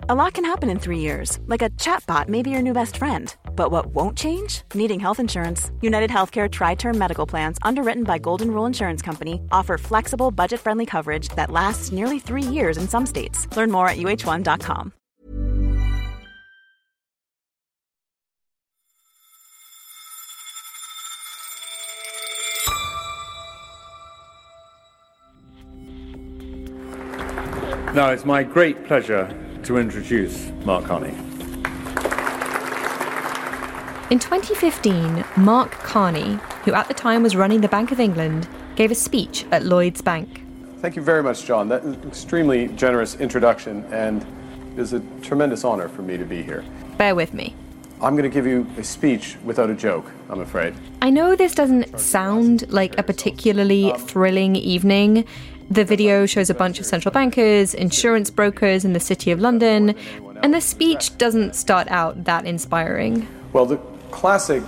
A lot can happen in 3 years, like a chatbot may be your new best friend. But what won't change? Needing health insurance. United Healthcare Tri-Term Medical Plans, underwritten by Golden Rule Insurance Company, offer flexible, budget-friendly coverage that lasts nearly 3 years in some states. Learn more at uh1.com. Now, it's my great pleasure to introduce Mark Carney. In 2015, Mark Carney, who at the time was running the Bank of England, gave a speech at Lloyds Bank. Thank you very much, John. That is an extremely generous introduction, and it is a tremendous honor for me to be here. Bear with me. I'm going to give you a speech without a joke, I'm afraid. I know this doesn't sound like a particularly thrilling evening. The video shows a bunch of central bankers, insurance brokers in the City of London, and the speech doesn't start out that inspiring. Well, the classic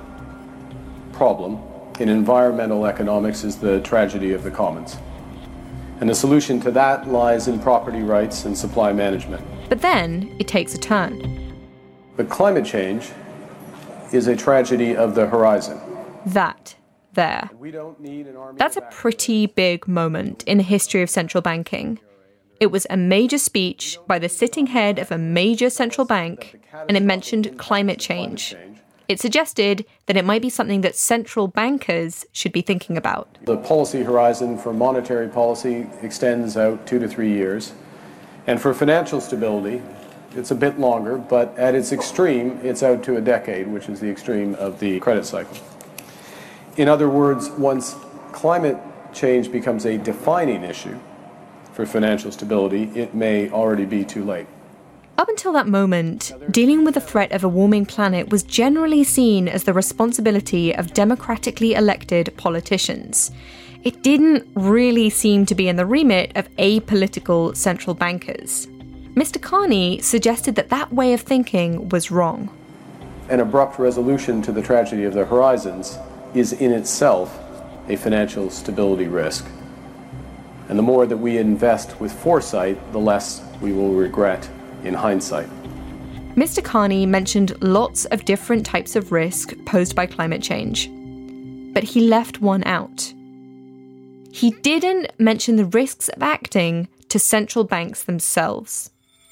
problem in environmental economics is the tragedy of the commons. And the solution to that lies in property rights and supply management. But then it takes a turn. But climate change is a tragedy of the horizon. That there. That's a pretty big moment in the history of central banking. It was a major speech by the sitting head of a major central bank, and it mentioned climate change. It suggested that it might be something that central bankers should be thinking about. The policy horizon for monetary policy extends out 2 to 3 years. And for financial stability, it's a bit longer, but at its extreme, it's out to a decade, which is the extreme of the credit cycle. In other words, once climate change becomes a defining issue for financial stability, it may already be too late. Up until that moment, dealing with the threat of a warming planet was generally seen as the responsibility of democratically elected politicians. It didn't really seem to be in the remit of apolitical central bankers. Mr. Carney suggested that that way of thinking was wrong. An abrupt resolution to the tragedy of the horizons is in itself a financial stability risk. And the more that we invest with foresight, the less we will regret in hindsight. Mr. Carney mentioned lots of different types of risk posed by climate change, but he left one out. He didn't mention the risks of acting to central banks themselves.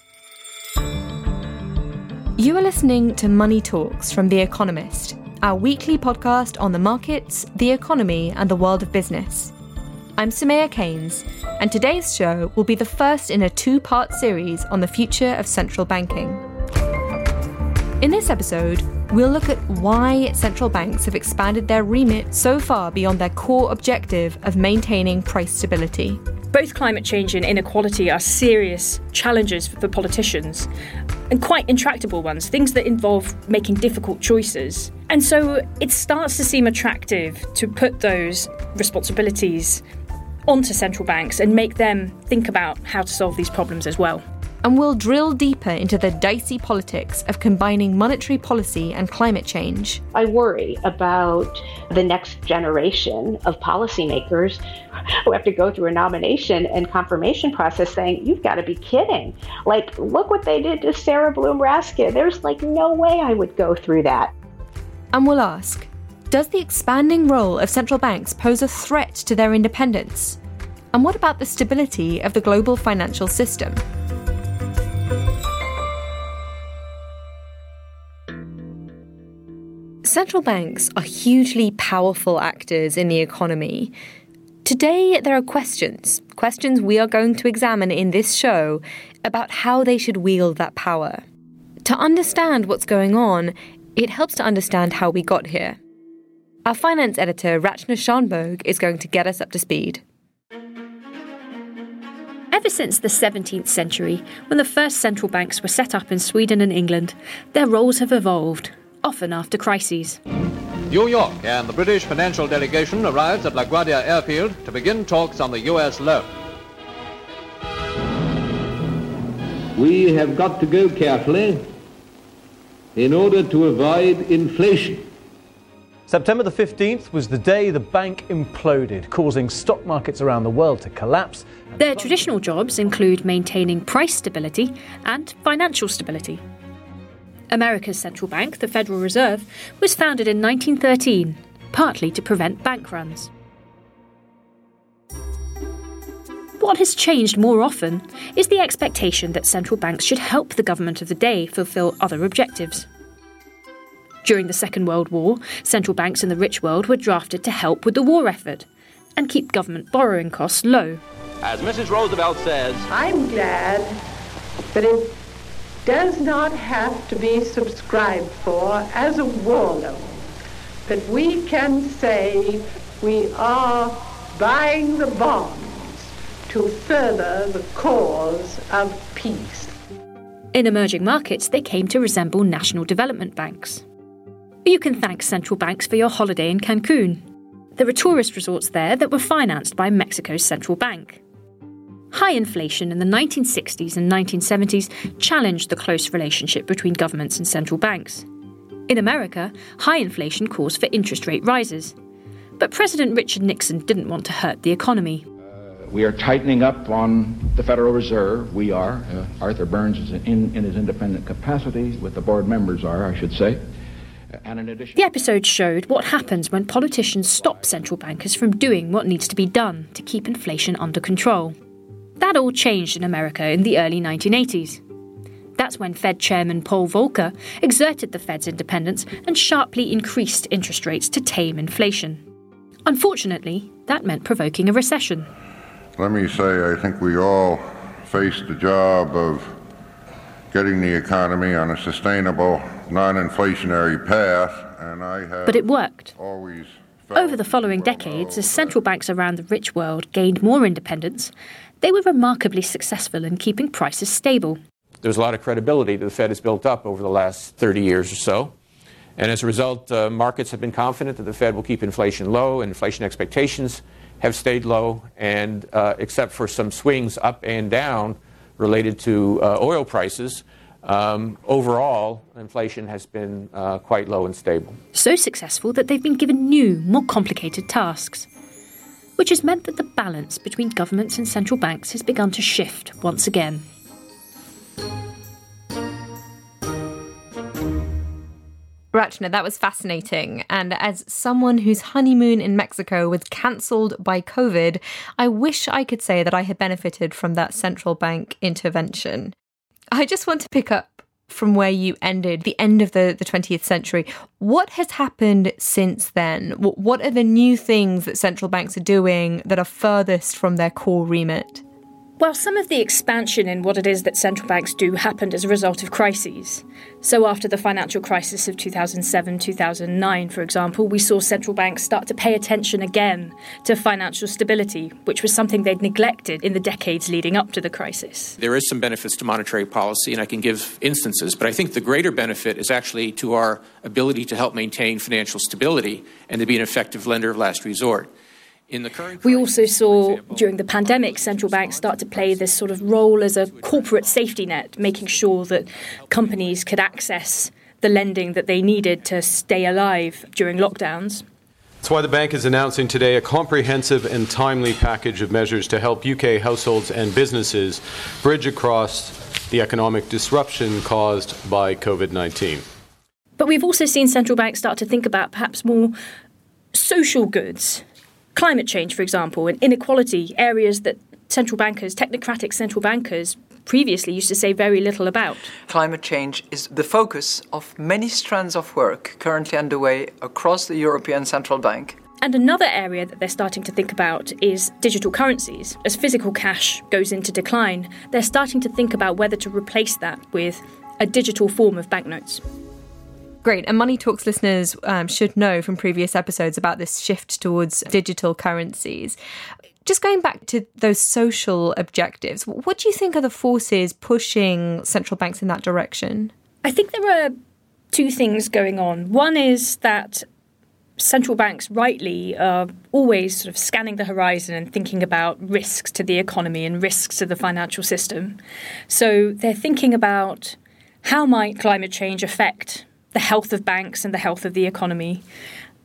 You are listening to Money Talks from The Economist, our weekly podcast on the markets, the economy, and the world of business. I'm Soumaya Keynes, and today's show will be the first in a 2-part series on the future of central banking. In this episode, we'll look at why central banks have expanded their remit so far beyond their core objective of maintaining price stability. Both climate change and inequality are serious challenges for politicians, and quite intractable ones, things that involve making difficult choices. And so it starts to seem attractive to put those responsibilities onto central banks and make them think about how to solve these problems as well. And we'll drill deeper into the dicey politics of combining monetary policy and climate change. I worry about the next generation of policymakers who have to go through a nomination and confirmation process saying, you've got to be kidding. Like, look what they did to Sarah Bloom Raskin. There's no way I would go through that. And we'll ask, does the expanding role of central banks pose a threat to their independence? And what about the stability of the global financial system? Central banks are hugely powerful actors in the economy. Today, there are questions we are going to examine in this show about how they should wield that power. To understand what's going on, it helps to understand how we got here. Our finance editor, Rachna Shanbhogue, is going to get us up to speed. Ever since the 17th century, when the first central banks were set up in Sweden and England, their roles have evolved, often after crises. New York and the British financial delegation arrived at LaGuardia Airfield to begin talks on the U.S. loan. We have got to go carefully in order to avoid inflation. September the 15th was the day the bank imploded, causing stock markets around the world to collapse. Their traditional jobs include maintaining price stability and financial stability. America's central bank, the Federal Reserve, was founded in 1913, partly to prevent bank runs. What has changed more often is the expectation that central banks should help the government of the day fulfill other objectives. During the Second World War, central banks in the rich world were drafted to help with the war effort and keep government borrowing costs low. As Mrs. Roosevelt says, I'm glad that it does not have to be subscribed for as a war loan, that we can say we are buying the bonds to further the cause of peace. In emerging markets, they came to resemble national development banks. You can thank central banks for your holiday in Cancun. There are tourist resorts there that were financed by Mexico's central bank. High inflation in the 1960s and 1970s challenged the close relationship between governments and central banks. In America, high inflation caused for interest rate rises. But President Richard Nixon didn't want to hurt the economy. We are tightening up on the Federal Reserve. We are. Arthur Burns is in his independent capacity, what the board members are, I should say. And in addition, the episode showed what happens when politicians stop central bankers from doing what needs to be done to keep inflation under control. That all changed in America in the early 1980s. That's when Fed Chairman Paul Volcker exerted the Fed's independence and sharply increased interest rates to tame inflation. Unfortunately, that meant provoking a recession. Let me say, I think we all faced the job of getting the economy on a sustainable, non-inflationary path, and I have But it worked. always Over the following decades, as central banks around the rich world gained more independence, they were remarkably successful in keeping prices stable. There's a lot of credibility that the Fed has built up over the last 30 years or so. And as a result, markets have been confident that the Fed will keep inflation low, and inflation expectations have stayed low, and except for some swings up and down related to oil prices, overall, inflation has been quite low and stable. So successful that they've been given new, more complicated tasks, which has meant that the balance between governments and central banks has begun to shift once again. Rachna, that was fascinating. And as someone whose honeymoon in Mexico was cancelled by COVID, I wish I could say that I had benefited from that central bank intervention. I just want to pick up from where you ended, the end of the 20th century. What has happened since then? What are the new things that central banks are doing that are furthest from their core remit? Well, some of the expansion in what it is that central banks do happened as a result of crises. So after the financial crisis of 2007, 2009, for example, we saw central banks start to pay attention again to financial stability, which was something they'd neglected in the decades leading up to the crisis. There is some benefits to monetary policy, and I can give instances, but I think the greater benefit is actually to our ability to help maintain financial stability and to be an effective lender of last resort. We also saw during the pandemic central banks start to play this sort of role as a corporate safety net, making sure that companies could access the lending that they needed to stay alive during lockdowns. That's why the bank is announcing today a comprehensive and timely package of measures to help UK households and businesses bridge across the economic disruption caused by COVID-19. But we've also seen central banks start to think about perhaps more social goods. Climate change, for example, and inequality, areas that technocratic central bankers previously used to say very little about. Climate change is the focus of many strands of work currently underway across the European Central Bank. And another area that they're starting to think about is digital currencies. As physical cash goes into decline, they're starting to think about whether to replace that with a digital form of banknotes. Great. And Money Talks listeners should know from previous episodes about this shift towards digital currencies. Just going back to those social objectives, what do you think are the forces pushing central banks in that direction? I think there are two things going on. One is that central banks rightly are always sort of scanning the horizon and thinking about risks to the economy and risks to the financial system. So they're thinking about how might climate change affect the health of banks and the health of the economy.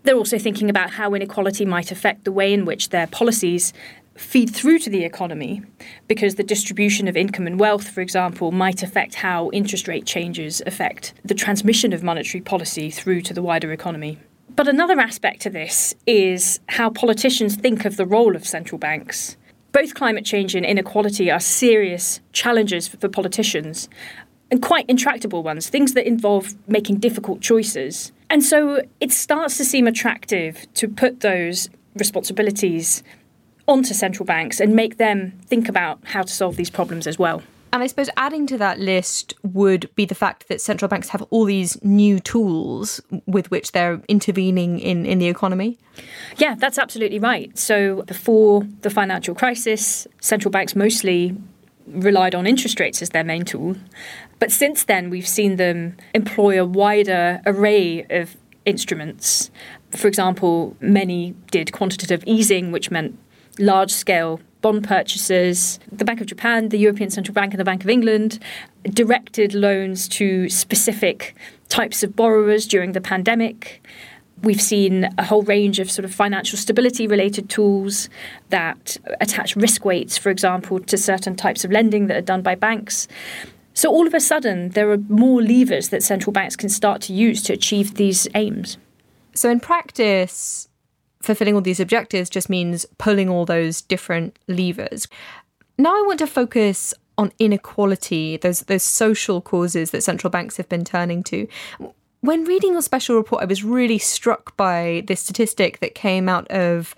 They're also thinking about how inequality might affect the way in which their policies feed through to the economy, because the distribution of income and wealth, for example, might affect how interest rate changes affect the transmission of monetary policy through to the wider economy. But another aspect to this is how politicians think of the role of central banks. Both climate change and inequality are serious challenges for politicians, and quite intractable ones, things that involve making difficult choices. And so it starts to seem attractive to put those responsibilities onto central banks and make them think about how to solve these problems as well. And I suppose adding to that list would be the fact that central banks have all these new tools with which they're intervening in the economy. Yeah, that's absolutely right. So before the financial crisis, central banks mostly relied on interest rates as their main tool. But since then, we've seen them employ a wider array of instruments. For example, many did quantitative easing, which meant large-scale bond purchases. The Bank of Japan, the European Central Bank and the Bank of England directed loans to specific types of borrowers during the pandemic. We've seen a whole range of sort of financial stability-related tools that attach risk weights, for example, to certain types of lending that are done by banks. So all of a sudden, there are more levers that central banks can start to use to achieve these aims. So in practice, fulfilling all these objectives just means pulling all those different levers. Now I want to focus on inequality, those social causes that central banks have been turning to. When reading your special report, I was really struck by this statistic that came out of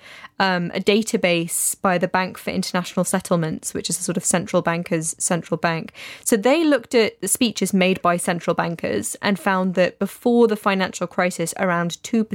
a database by the Bank for International Settlements, which is a sort of central banker's central bank. So they looked at the speeches made by central bankers and found that before the financial crisis, around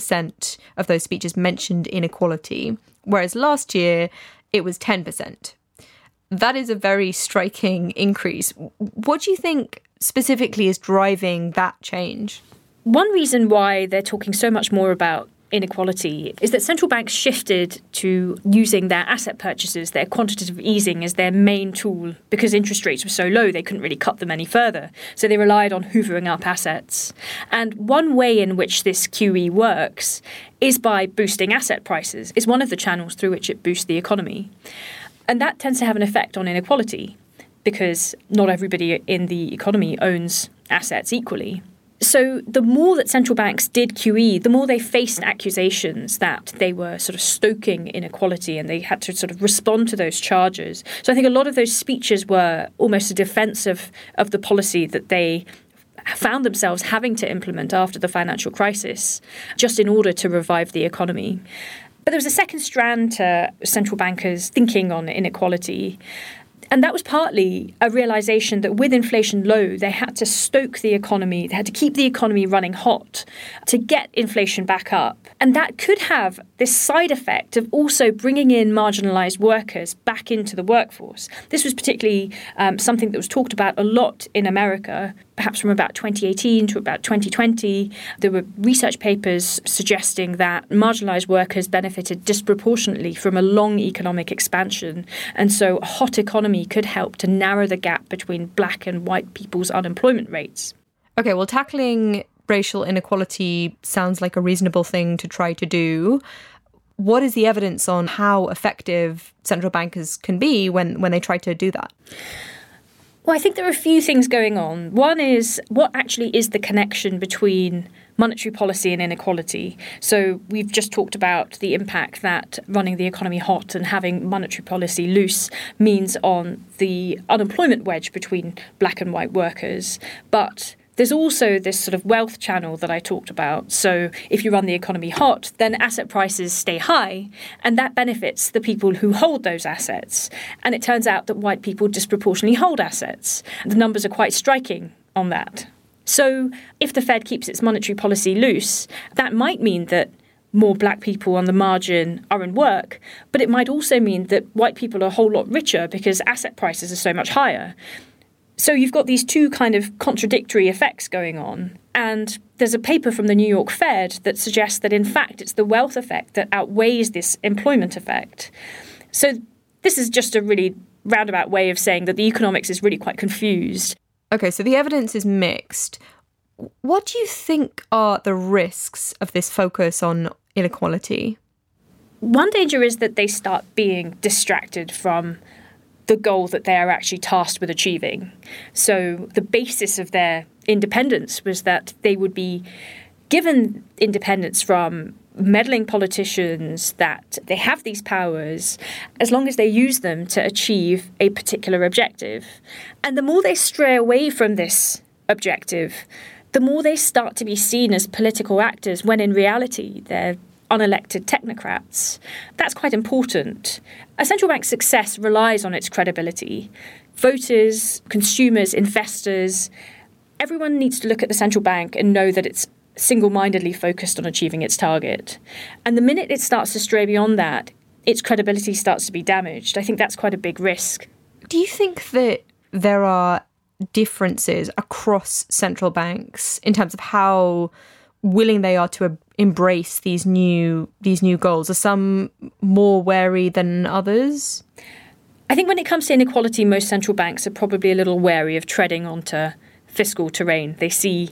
2% of those speeches mentioned inequality, whereas last year it was 10%. That is a very striking increase. What do you think specifically is driving that change? One reason why they're talking so much more about inequality is that central banks shifted to using their asset purchases, their quantitative easing as their main tool because interest rates were so low they couldn't really cut them any further. So they relied on hoovering up assets. And one way in which this QE works is by boosting asset prices. It's one of the channels through which it boosts the economy. And that tends to have an effect on inequality because not everybody in the economy owns assets equally. So the more that central banks did QE, the more they faced accusations that they were sort of stoking inequality and they had to sort of respond to those charges. So I think a lot of those speeches were almost a defense of the policy that they found themselves having to implement after the financial crisis, just in order to revive the economy. But there was a second strand to central bankers' thinking on inequality. And that was partly a realization that with inflation low, they had to stoke the economy, they had to keep the economy running hot to get inflation back up. And that could have this side effect of also bringing in marginalized workers back into the workforce. This was particularly something that was talked about a lot in America, perhaps from about 2018 to about 2020. There were research papers suggesting that marginalized workers benefited disproportionately from a long economic expansion. And so a hot economy could help to narrow the gap between black and white people's unemployment rates. Okay, well, tackling racial inequality sounds like a reasonable thing to try to do. What is the evidence on how effective central bankers can be when they try to do that? Well, I think there are a few things going on. One is what actually is the connection between monetary policy and inequality. So we've just talked about the impact that running the economy hot and having monetary policy loose means on the unemployment wedge between black and white workers. But there's also this sort of wealth channel that I talked about. So if you run the economy hot, then asset prices stay high, and that benefits the people who hold those assets. And it turns out that white people disproportionately hold assets. The numbers are quite striking on that. So if the Fed keeps its monetary policy loose, that might mean that more black people on the margin are in work, but it might also mean that white people are a whole lot richer because asset prices are so much higher. So you've got these two kind of contradictory effects going on. And there's a paper from the New York Fed that suggests that, in fact, it's the wealth effect that outweighs this employment effect. So this is just a really roundabout way of saying that the economics is really quite confused. Okay, so the evidence is mixed. What do you think are the risks of this focus on inequality? One danger is that they start being distracted from the goal that they are actually tasked with achieving. So the basis of their independence was that they would be given independence from meddling politicians, that they have these powers as long as they use them to achieve a particular objective. And the more they stray away from this objective, the more they start to be seen as political actors when in reality they're unelected technocrats. That's quite important. A central bank's success relies on its credibility. Voters, consumers, investors, everyone needs to look at the central bank and know that it's single-mindedly focused on achieving its target. And the minute it starts to stray beyond that, its credibility starts to be damaged. I think that's quite a big risk. Do you think that there are differences across central banks in terms of how willing they are to embrace these new goals? Are some more wary than others? I think when it comes to inequality, most central banks are probably a little wary of treading onto fiscal terrain. They see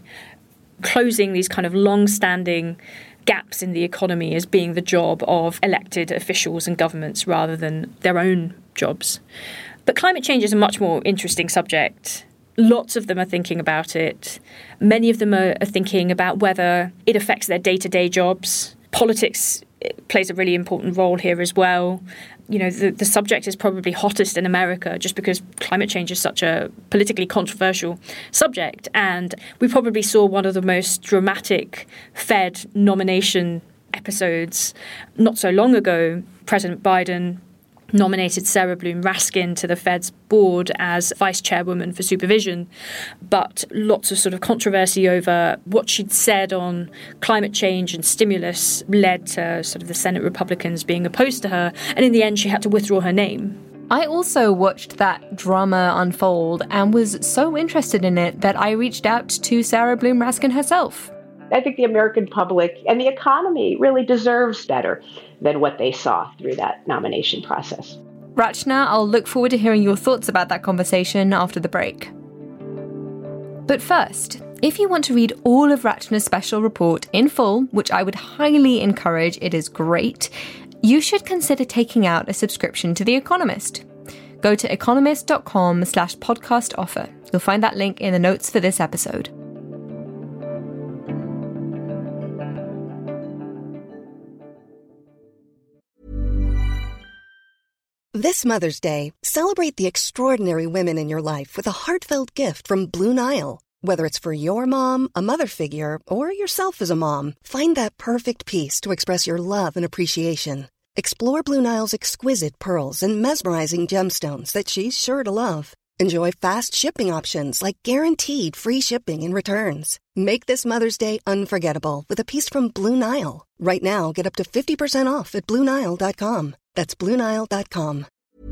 closing these kind of long-standing gaps in the economy as being the job of elected officials and governments rather than their own jobs. But climate change is a much more interesting subject. Lots of them are thinking about it. Many of them are thinking about whether it affects their day-to-day jobs. Politics plays a really important role here as well. You know, the subject is probably hottest in America just because climate change is such a politically controversial subject. And we probably saw one of the most dramatic Fed nomination episodes not so long ago. President Biden nominated Sarah Bloom Raskin to the Fed's board as vice chairwoman for supervision, but lots of sort of controversy over what she'd said on climate change and stimulus led to sort of the Senate Republicans being opposed to her, and in the end she had to withdraw her name. I also watched that drama unfold and was so interested in it that I reached out to Sarah Bloom Raskin herself. I think the American public and the economy really deserves better than what they saw through that nomination process. Rachna, I'll look forward to hearing your thoughts about that conversation after the break. But first, if you want to read all of Rachna's special report in full, which I would highly encourage, it is great, you should consider taking out a subscription to The Economist. Go to economist.com/podcast offer. You'll find that link in the notes for this episode. This Mother's Day, celebrate the extraordinary women in your life with a heartfelt gift from Blue Nile. Whether it's for your mom, a mother figure, or yourself as a mom, find that perfect piece to express your love and appreciation. Explore Blue Nile's exquisite pearls and mesmerizing gemstones that she's sure to love. Enjoy fast shipping options like guaranteed free shipping and returns. Make this Mother's Day unforgettable with a piece from Blue Nile. Right now, get up to 50% off at BlueNile.com. That's BlueNile.com.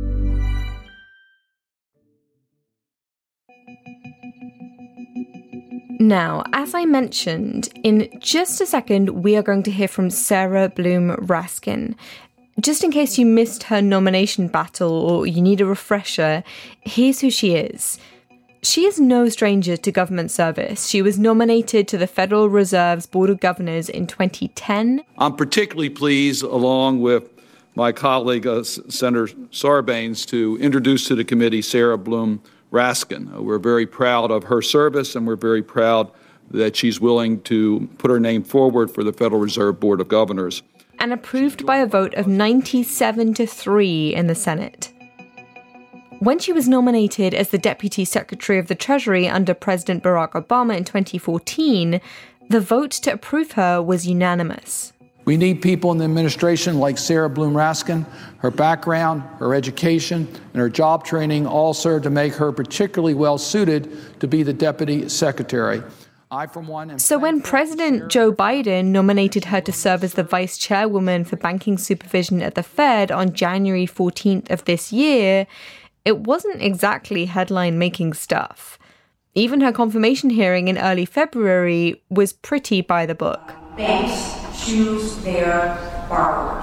Now, as I mentioned, in just a second, we are going to hear from Sarah Bloom Raskin. Just in case you missed her nomination battle or you need a refresher, here's who she is. She is no stranger to government service. She was nominated to the Federal Reserve's Board of Governors in 2010. I'm particularly pleased, along with my colleague, Senator Sarbanes, to introduce to the committee Sarah Bloom Raskin. We're very proud of her service, and we're very proud that she's willing to put her name forward for the Federal Reserve Board of Governors. And approved by a vote of 97-3 in the Senate. When she was nominated as the Deputy Secretary of the Treasury under President Barack Obama in 2014, the vote to approve her was unanimous. We need people in the administration like Sarah Bloom Raskin. Her background, her education, and her job training all serve to make her particularly well suited to be the Deputy Secretary. So when President Joe Biden nominated her to serve as the vice chairwoman for banking supervision at the Fed on January 14th of this year, it wasn't exactly headline-making stuff. Even her confirmation hearing in early February was pretty by the book. Banks choose their borrowers.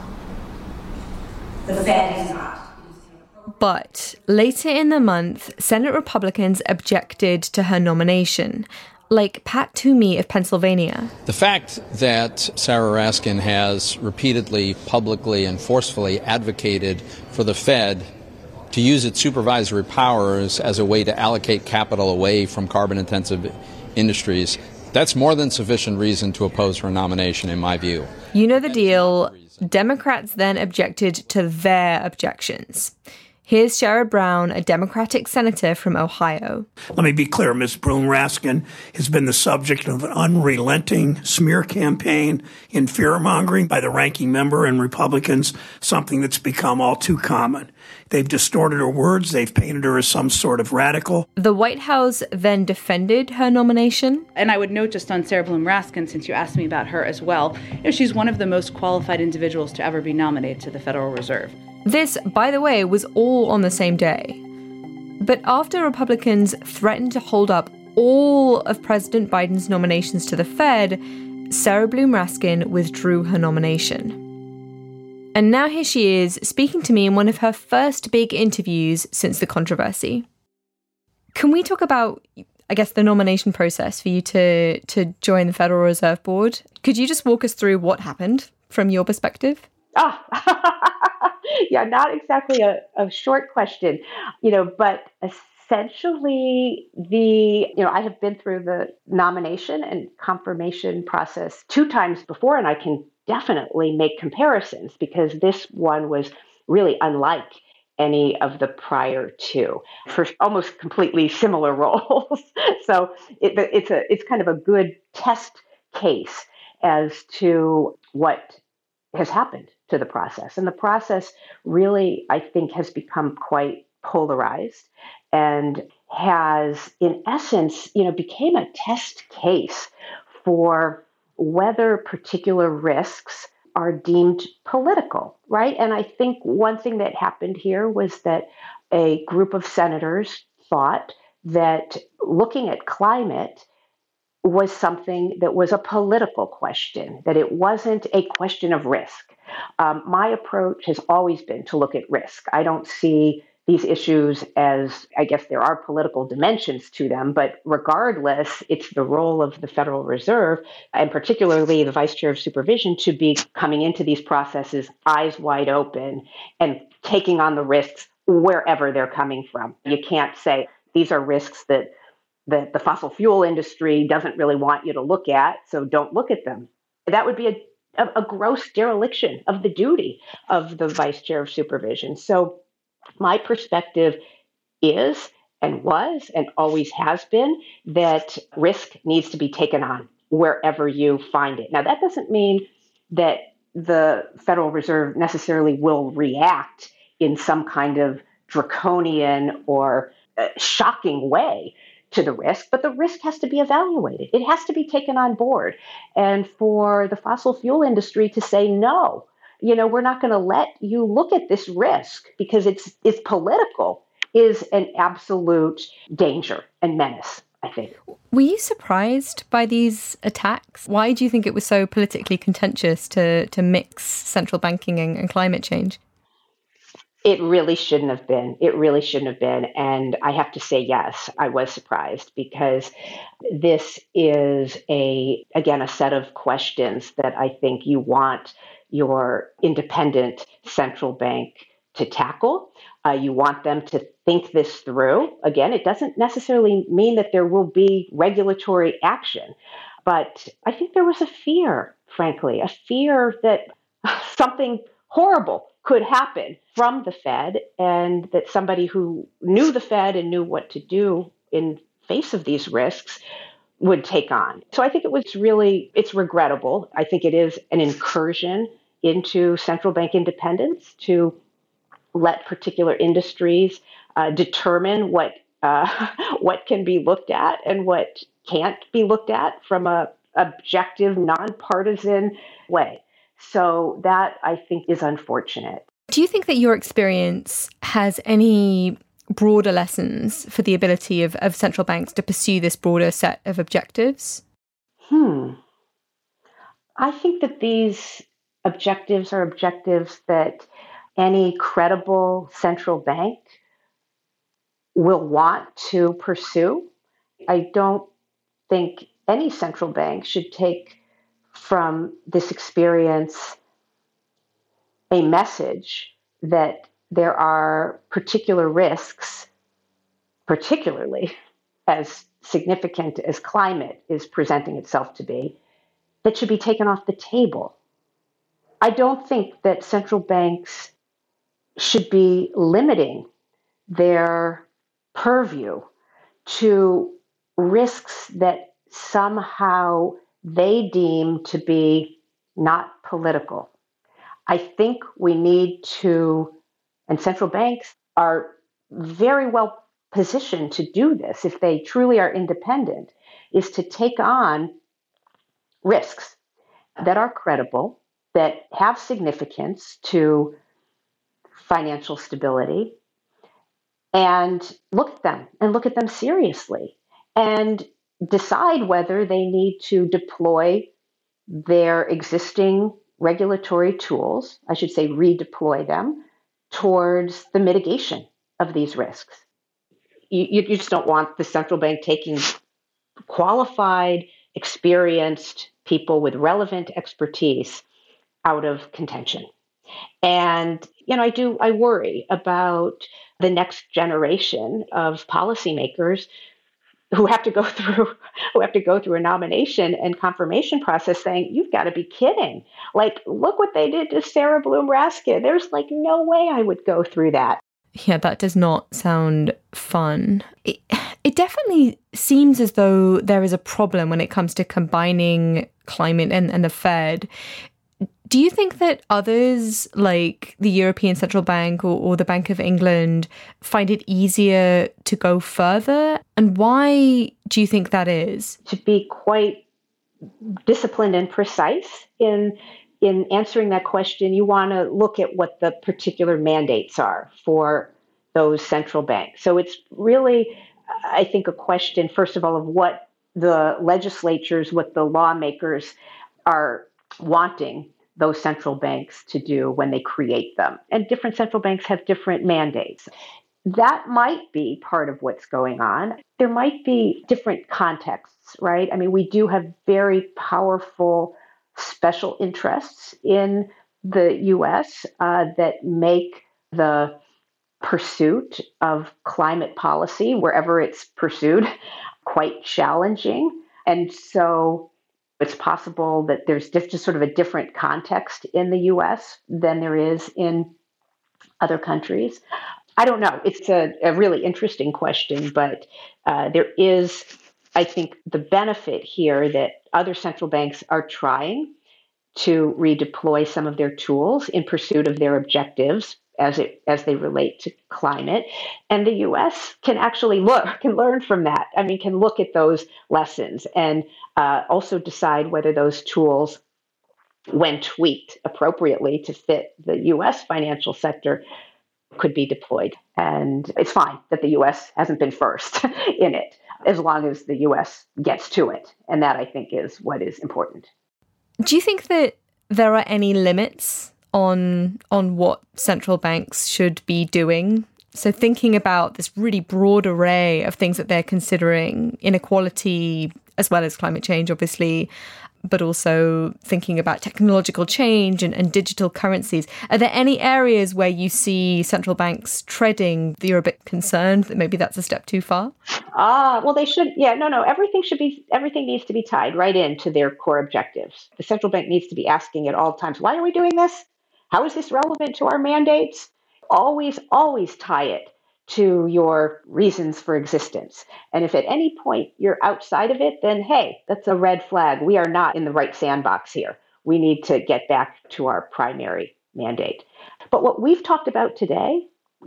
The Fed is not. But later in the month, Senate Republicans objected to her nomination. like Pat Toomey of Pennsylvania. The fact that Sarah Raskin has repeatedly, publicly, and forcefully advocated for the Fed to use its supervisory powers as a way to allocate capital away from carbon-intensive industries, that's more than sufficient reason to oppose her nomination, in my view. You know the deal. Democrats then objected to their objections. Here's Sherrod Brown, a Democratic senator from Ohio. Let me be clear. Ms. Bloom-Raskin has been the subject of an unrelenting smear campaign in fear-mongering by the ranking member and Republicans, something that's become all too common. They've distorted her words. They've painted her as some sort of radical. The White House then defended her nomination. And I would note just on Sarah Bloom-Raskin, since you asked me about her as well, she's one of the most qualified individuals to ever be nominated to the Federal Reserve. This, by the way, was all on the same day. But after Republicans threatened to hold up all of President Biden's nominations to the Fed, Sarah Bloom-Raskin withdrew her nomination. And now here she is, speaking to me in one of her first big interviews since the controversy. Can we talk about, I guess, the nomination process for you to join the Federal Reserve Board? Could you just walk us through what happened from your perspective? Yeah, not exactly a short question, but essentially I have been through the nomination and confirmation process 2 times before, and I can definitely make comparisons because this one was really unlike any of the prior 2 for almost completely similar roles. So it's kind of a good test case as to what has happened to the process. And the process really, I think, has become quite polarized and has, in essence, became a test case for whether particular risks are deemed political, right? And I think one thing that happened here was that a group of senators thought that looking at climate was something that was a political question, that it wasn't a question of risk. My approach has always been to look at risk. I don't see these issues as, I guess there are political dimensions to them, but regardless, it's the role of the Federal Reserve, and particularly the Vice Chair of Supervision, to be coming into these processes eyes wide open and taking on the risks wherever they're coming from. You can't say these are risks that the fossil fuel industry doesn't really want you to look at, so don't look at them. That would be a gross dereliction of the duty of the Vice Chair of Supervision. So my perspective is and was and always has been that risk needs to be taken on wherever you find it. Now, that doesn't mean that the Federal Reserve necessarily will react in some kind of draconian or shocking way to the risk, but the risk has to be evaluated. It has to be taken on board. And for the fossil fuel industry to say, no, we're not going to let you look at this risk because it's political, is an absolute danger and menace, I think. Were you surprised by these attacks? Why do you think it was so politically contentious to mix central banking and climate change? It really shouldn't have been. It really shouldn't have been. And I have to say, yes, I was surprised because this is a set of questions that I think you want your independent central bank to tackle. You want them to think this through. Again, it doesn't necessarily mean that there will be regulatory action, but I think there was a fear, frankly, a fear that something horrible could happen from the Fed, and that somebody who knew the Fed and knew what to do in face of these risks would take on. So I think it's regrettable. I think it is an incursion into central bank independence to let particular industries determine what can be looked at and what can't be looked at from a objective, nonpartisan way. So that, I think, is unfortunate. Do you think that your experience has any broader lessons for the ability of central banks to pursue this broader set of objectives? I think that these objectives are objectives that any credible central bank will want to pursue. I don't think any central bank should take from this experience a message that there are particular risks, particularly as significant as climate is presenting itself to be, that should be taken off the table. I don't think that central banks should be limiting their purview to risks that somehow they deem to be not political. I think we need to, and central banks are very well positioned to do this if they truly are independent, is to take on risks that are credible, that have significance to financial stability, and look at them seriously, and decide whether they need to deploy their existing regulatory tools, I should say redeploy them, towards the mitigation of these risks. You just don't want the central bank taking qualified, experienced people with relevant expertise out of contention. And, I worry about the next generation of policymakers who have to go through a nomination and confirmation process saying, you've got to be kidding. Like, look what they did to Sarah Bloom Raskin. There's no way I would go through that. Yeah, that does not sound fun. It definitely seems as though there is a problem when it comes to combining climate and the Fed. Do you think that others, like the European Central Bank or the Bank of England, find it easier to go further? And why do you think that is? To be quite disciplined and precise in answering that question, you want to look at what the particular mandates are for those central banks. So it's really, I think, a question, first of all, of what the legislatures, what the lawmakers are wanting those central banks to do when they create them. And different central banks have different mandates. That might be part of what's going on. There might be different contexts, right? I mean, we do have very powerful special interests in the U.S. That make the pursuit of climate policy, wherever it's pursued, quite challenging. And so it's possible that there's just sort of a different context in the U.S. than there is in other countries. I don't know. It's a really interesting question, but there is, I think, the benefit here that other central banks are trying to redeploy some of their tools in pursuit of their objectives as they relate to climate. And the U.S. can actually learn from that. I mean, can look at those lessons and also decide whether those tools, when tweaked appropriately to fit the U.S. financial sector, could be deployed. And it's fine that the U.S. hasn't been first in it, as long as the U.S. gets to it. And that, I think, is what is important. Do you think that there are any limits on what central banks should be doing? So thinking about this really broad array of things that they're considering, inequality as well as climate change, obviously, but also thinking about technological change and digital currencies. Are there any areas where you see central banks treading that you're a bit concerned that maybe that's a step too far? Well, they should. Yeah, no. Everything needs to be tied right into their core objectives. The central bank needs to be asking at all times, why are we doing this? How is this relevant to our mandates? Always tie it to your reasons for existence. And if at any point you're outside of it, then hey, that's a red flag. We are not in the right sandbox here. We need to get back to our primary mandate. But what we've talked about today,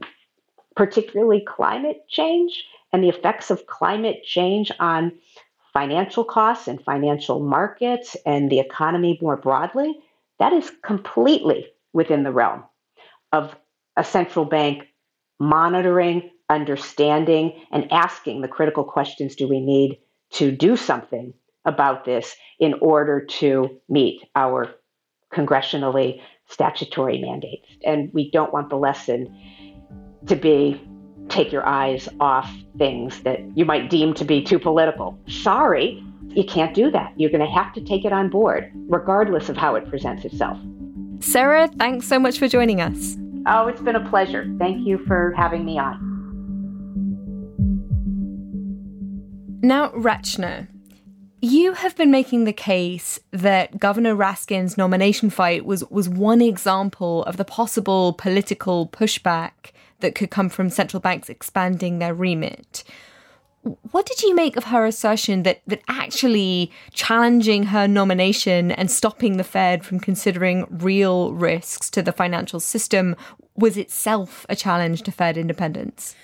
particularly climate change and the effects of climate change on financial costs and financial markets and the economy more broadly, that is completely within the realm of a central bank monitoring, understanding, and asking the critical questions: do we need to do something about this in order to meet our congressionally statutory mandates? And we don't want the lesson to be take your eyes off things that you might deem to be too political. Sorry, You can't do that. You're going to have to take it on board, regardless of how it presents itself. Sarah, thanks so much for joining us. Oh, it's been a pleasure. Thank you for having me on. Now, Rachna, you have been making the case that Governor Raskin's nomination fight was one example of the possible political pushback that could come from central banks expanding their remit. What did you make of her assertion that actually challenging her nomination and stopping the Fed from considering real risks to the financial system was itself a challenge to Fed independence?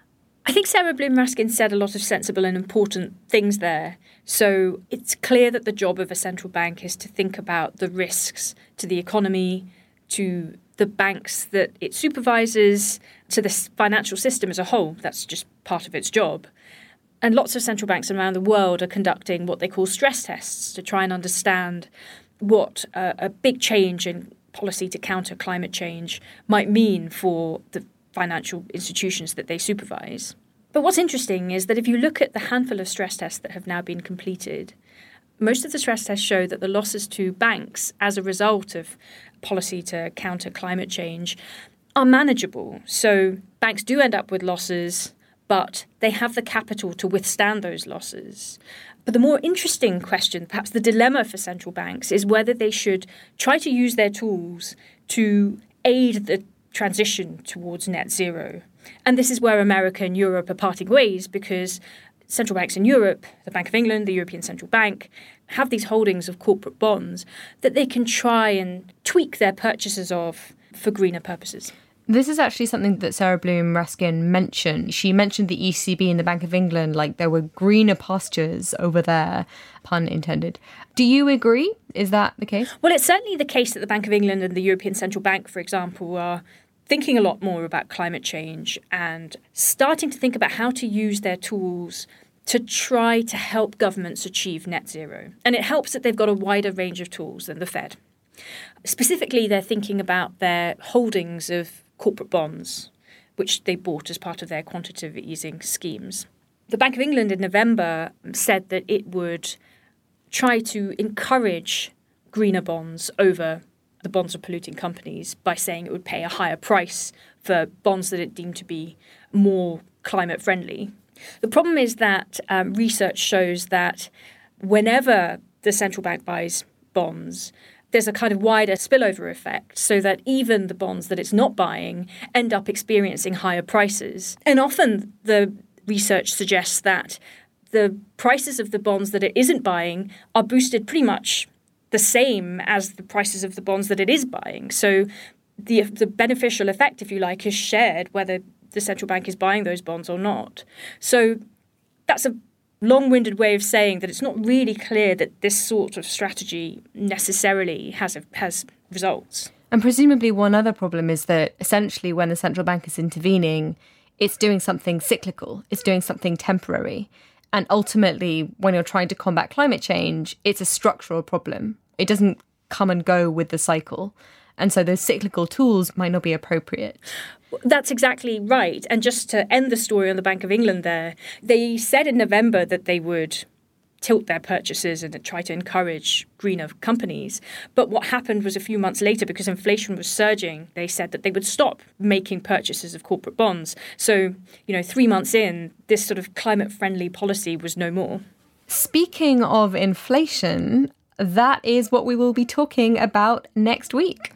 I think Sarah Bloom Raskin said a lot of sensible and important things there. So it's clear that the job of a central bank is to think about the risks to the economy, to the banks that it supervises, to the financial system as a whole. That's just part of its job. And lots of central banks around the world are conducting what they call stress tests to try and understand what a big change in policy to counter climate change might mean for the financial institutions that they supervise. But what's interesting is that if you look at the handful of stress tests that have now been completed, most of the stress tests show that the losses to banks as a result of policy to counter climate change are manageable. So banks do end up with losses, but they have the capital to withstand those losses. But the more interesting question, perhaps the dilemma for central banks, is whether they should try to use their tools to aid the transition towards net zero. And this is where America and Europe are parting ways, because central banks in Europe, the Bank of England, the European Central Bank, have these holdings of corporate bonds that they can try and tweak their purchases of for greener purposes. This is actually something that Sarah Bloom Raskin mentioned. She mentioned the ECB and the Bank of England, like there were greener pastures over there, pun intended. Do you agree? Is that the case? Well, it's certainly the case that the Bank of England and the European Central Bank, for example, are thinking a lot more about climate change and starting to think about how to use their tools to try to help governments achieve net zero. And it helps that they've got a wider range of tools than the Fed. Specifically, they're thinking about their holdings of corporate bonds, which they bought as part of their quantitative easing schemes. The Bank of England in November said that it would try to encourage greener bonds over the bonds of polluting companies by saying it would pay a higher price for bonds that it deemed to be more climate friendly. The problem is that research shows that whenever the central bank buys bonds, there's a kind of wider spillover effect, so that even the bonds that it's not buying end up experiencing higher prices. And often the research suggests that the prices of the bonds that it isn't buying are boosted pretty much the same as the prices of the bonds that it is buying. So the beneficial effect, if you like, is shared whether the central bank is buying those bonds or not. So that's a long-winded way of saying that it's not really clear that this sort of strategy necessarily has results. And presumably one other problem is that essentially when the central bank is intervening, it's doing something cyclical, it's doing something temporary. And ultimately, when you're trying to combat climate change, it's a structural problem. It doesn't come and go with the cycle. And so those cyclical tools might not be appropriate. That's exactly right. And just to end the story on the Bank of England there, they said in November that they would tilt their purchases and try to encourage greener companies. But what happened was a few months later, because inflation was surging, they said that they would stop making purchases of corporate bonds. So, 3 months in, this sort of climate-friendly policy was no more. Speaking of inflation, that is what we will be talking about next week.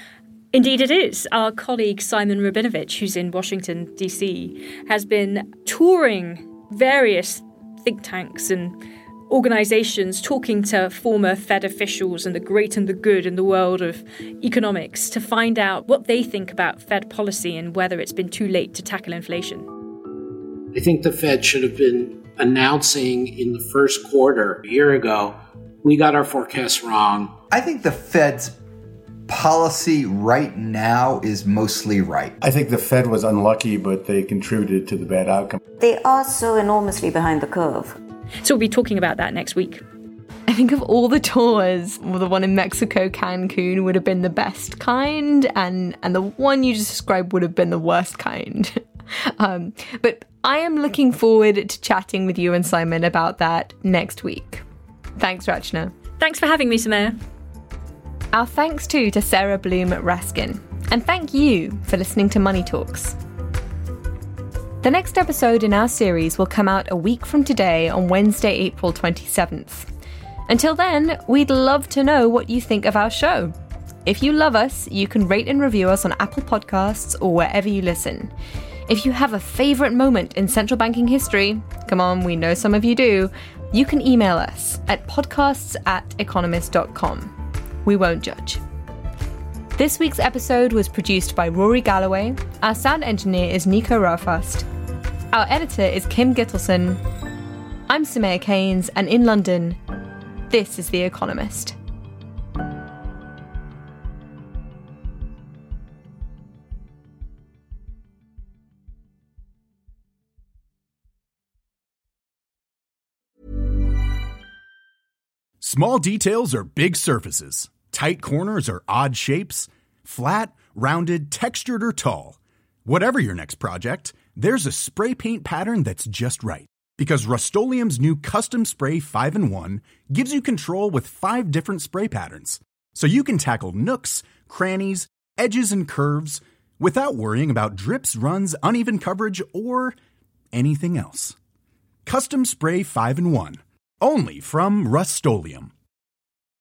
Indeed it is. Our colleague Simon Rabinovich, who's in Washington, D.C., has been touring various think tanks and organizations, talking to former Fed officials and the great and the good in the world of economics to find out what they think about Fed policy and whether it's been too late to tackle inflation. I think the Fed should have been announcing in the first quarter a year ago, we got our forecasts wrong. I think the Fed's policy right now is mostly right. I think the Fed was unlucky, but they contributed to the bad outcome. They are so enormously behind the curve. So we'll be talking about that next week. I think of all the tours, the one in Mexico, Cancun, would have been the best kind, and the one you just described would have been the worst kind. But I am looking forward to chatting with you and Simon about that next week. Thanks, Rachna. Thanks for having me, Samaya. Our thanks too to Sarah Bloom Raskin. And thank you for listening to Money Talks. The next episode in our series will come out a week from today on Wednesday, April 27th. Until then, we'd love to know what you think of our show. If you love us, you can rate and review us on Apple Podcasts or wherever you listen. If you have a favourite moment in central banking history, come on, we know some of you do, you can email us at podcasts@economist.com. We won't judge. This week's episode was produced by Rory Galloway. Our sound engineer is Nico Rafast. Our editor is Kim Gittelson. I'm Samaya Keynes, and in London, this is The Economist. Small details are big surfaces. Tight corners are odd shapes. Flat, rounded, textured, or tall. Whatever your next project, there's a spray paint pattern that's just right. Because Rust-Oleum's new Custom Spray 5-in-1 gives you control with 5 different spray patterns. So you can tackle nooks, crannies, edges, and curves without worrying about drips, runs, uneven coverage, or anything else. Custom Spray 5-in-1. Only from Rust-Oleum.